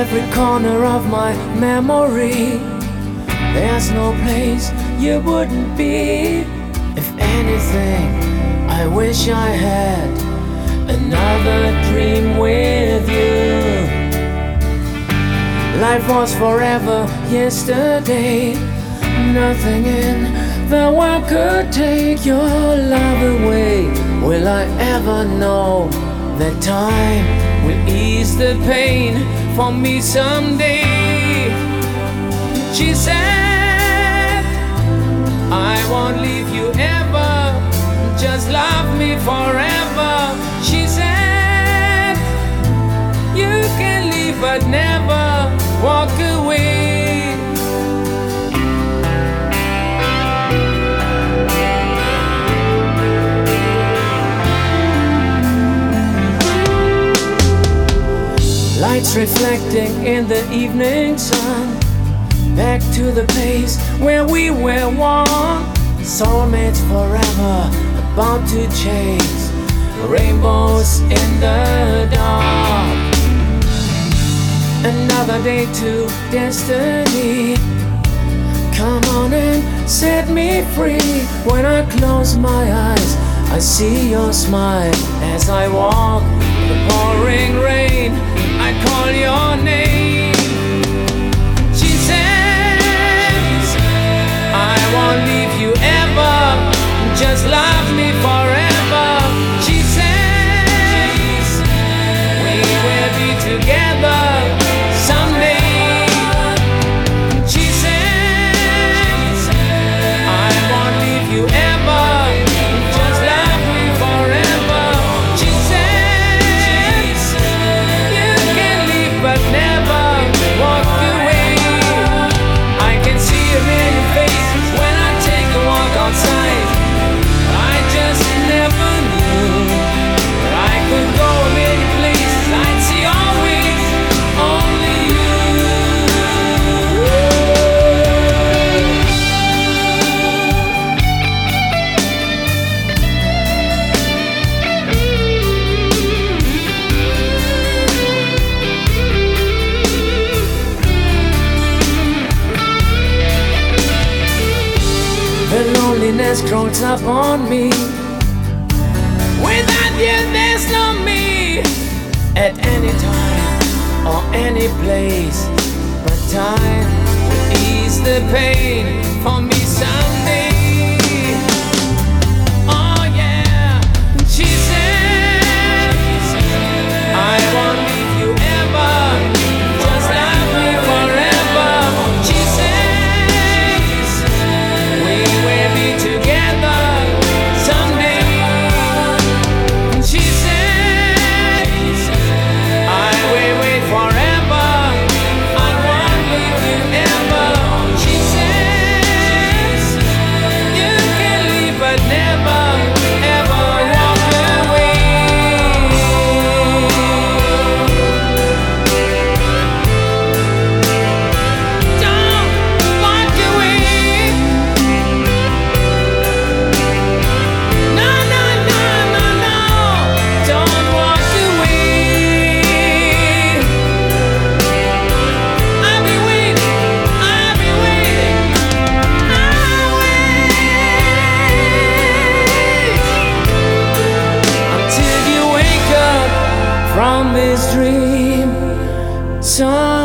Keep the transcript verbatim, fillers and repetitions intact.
every corner of my memory. There's no place you wouldn't be. If anything, I wish I had another dream with you. Life was forever yesterday. Nothing in the world could take your love away. Will I ever know that time will ease the pain for me someday? She said, I won't leave you ever, just love me forever. She said, you can leave but never walk away. Lights reflecting in the evening sun, back to the place where we were one. Soulmates forever, about to chase rainbows in the dark. Another day to destiny. Come on and set me free. When I close my eyes, I see your smile as I walk the pouring rain. I call your name. She says, I won't leave you ever, just love me forever. She says, we will be together someday. She says, I won't leave you ever, just love me forever. She says, you can leave but never walk away. I can see a million faces when I take a walk outside. I just never knew that I could go a million places. I'd see always only the loneliness grows up on me. Without you, there's no me. At any time or any place, but time will ease the pain for me someday. Oh yeah, she says, I won't leave you ever, just love me forever. She says, we will be together someday. She says, I will wait forever, I won't leave you ever. She says, you can leave but never, ever walk away. Don't walk away. No, no, no, no, no. Don't walk away. I'll be waiting, I'll be waiting, I'll wait until you wake up from this dream. So